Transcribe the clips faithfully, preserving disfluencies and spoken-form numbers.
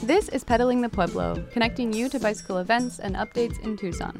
This is Pedaling the Pueblo, connecting you to bicycle events and updates in Tucson.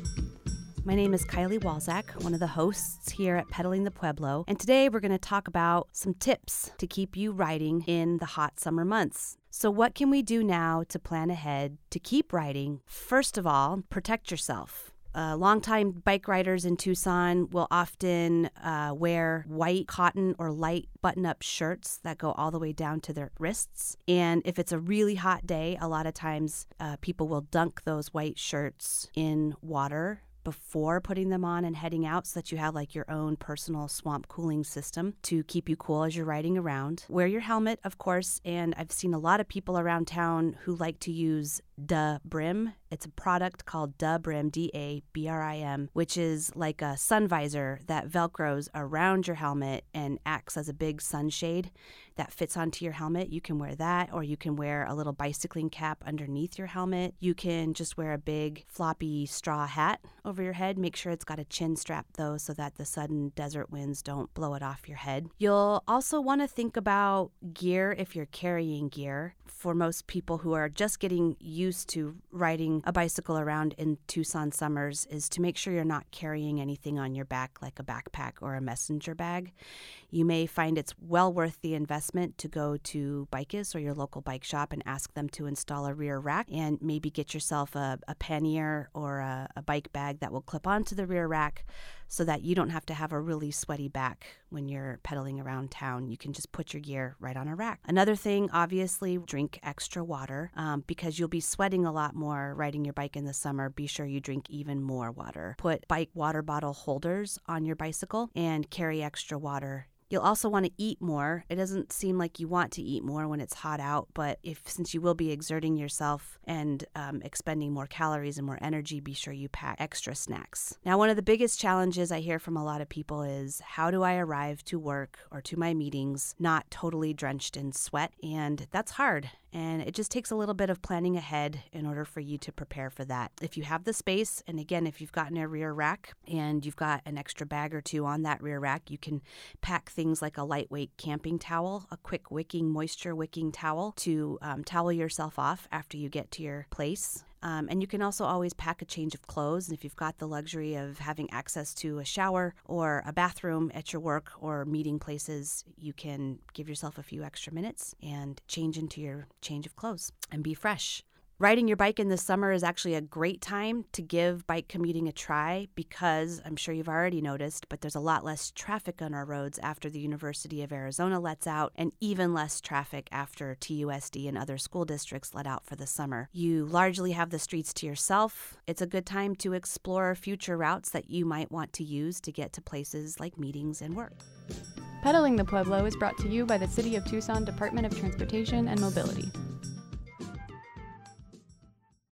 My name is Kylie Walzak, one of the hosts here at Pedaling the Pueblo, and today we're going to talk about some tips to keep you riding in the hot summer months. So what can we do now to plan ahead to keep riding? First of all, protect yourself. Uh, longtime bike riders in Tucson will often uh, wear white cotton or light button-up shirts that go all the way down to their wrists. And if it's a really hot day, a lot of times uh, people will dunk those white shirts in water before putting them on and heading out so that you have like your own personal swamp cooling system to keep you cool as you're riding around. Wear your helmet, of course, and I've seen a lot of people around town who like to use Da Brim. It's a product called Da Brim, D A B R I M, which is like a sun visor that velcros around your helmet and acts as a big sunshade that fits onto your helmet. You can wear that, or you can wear a little bicycling cap underneath your helmet. You can just wear a big floppy straw hat over your head. Make sure it's got a chin strap though, so that the sudden desert winds don't blow it off your head. You'll also want to think about gear if you're carrying gear. For most people who are just getting used to riding a bicycle around in Tucson summers, is to make sure you're not carrying anything on your back like a backpack or a messenger bag. You may find it's well worth the investment to go to Bicus or your local bike shop and ask them to install a rear rack, and maybe get yourself a, a pannier or a, a bike bag that will clip onto the rear rack so that you don't have to have a really sweaty back when you're pedaling around town. You can just put your gear right on a rack. Another thing, obviously, drink extra water um, because you'll be sweating a lot more riding your bike in the summer. Be sure you drink even more water. Put bike water bottle holders on your bicycle and carry extra water. You'll also want to eat more. It doesn't seem like you want to eat more when it's hot out, but if since you will be exerting yourself and um, expending more calories and more energy, be sure you pack extra snacks. Now, one of the biggest challenges I hear from a lot of people is, how do I arrive to work or to my meetings not totally drenched in sweat? And that's hard. And it just takes a little bit of planning ahead in order for you to prepare for that. If you have the space, and again, if you've gotten a rear rack and you've got an extra bag or two on that rear rack, you can pack things like a lightweight camping towel, a quick wicking, moisture wicking towel to um, towel yourself off after you get to your place. Um, and you can also always pack a change of clothes. And if you've got the luxury of having access to a shower or a bathroom at your work or meeting places, you can give yourself a few extra minutes and change into your change of clothes and be fresh. Riding your bike in the summer is actually a great time to give bike commuting a try because I'm sure you've already noticed, but there's a lot less traffic on our roads after the University of Arizona lets out, and even less traffic after T U S D and other school districts let out for the summer. You largely have the streets to yourself. It's a good time to explore future routes that you might want to use to get to places like meetings and work. Pedaling the Pueblo is brought to you by the City of Tucson Department of Transportation and Mobility.